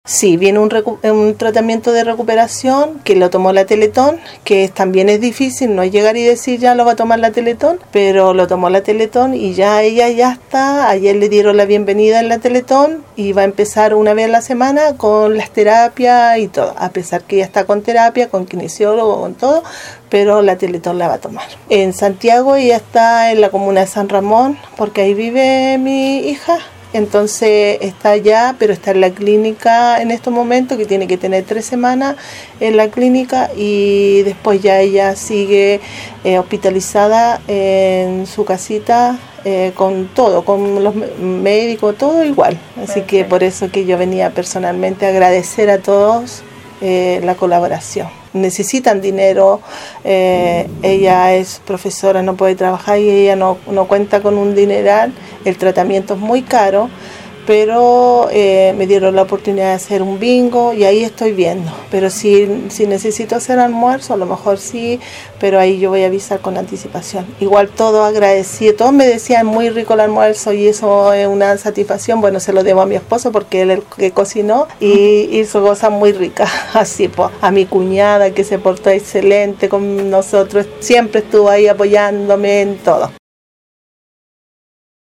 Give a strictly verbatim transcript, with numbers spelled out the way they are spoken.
Sí, viene un, recu- un tratamiento de recuperación que lo tomó la Teletón, que también es difícil, no es llegar y decir ya lo va a tomar la Teletón, pero lo tomó la Teletón y ya ella ya está, ayer le dieron la bienvenida en la Teletón y va a empezar una vez a la semana con las terapias y todo, a pesar que ella está con terapia, con kinesiólogo, con todo, pero la Teletón la va a tomar. En Santiago ella está en la comuna de San Ramón, porque ahí vive mi hija. Entonces está allá, pero está en la clínica en estos momentos, que tiene que tener tres semanas en la clínica y después ya ella sigue eh, hospitalizada en su casita eh, con todo, con los médicos, todo igual. Así que por eso que yo venía personalmente a agradecer a todos eh, la colaboración. Necesitan dinero, eh, ella es profesora, no puede trabajar y ella no, no cuenta con un dineral, el tratamiento es muy caro, pero eh, me dieron la oportunidad de hacer un bingo y ahí estoy viendo, pero si, si necesito hacer almuerzo, a lo mejor sí, pero ahí yo voy a avisar con anticipación. Igual todo agradecido, todos me decían muy rico el almuerzo y eso es una satisfacción, bueno, se lo debo a mi esposo porque él es el que cocinó y hizo cosas muy ricas, así pues, a mi cuñada que se portó excelente con nosotros, siempre estuvo ahí apoyándome en todo.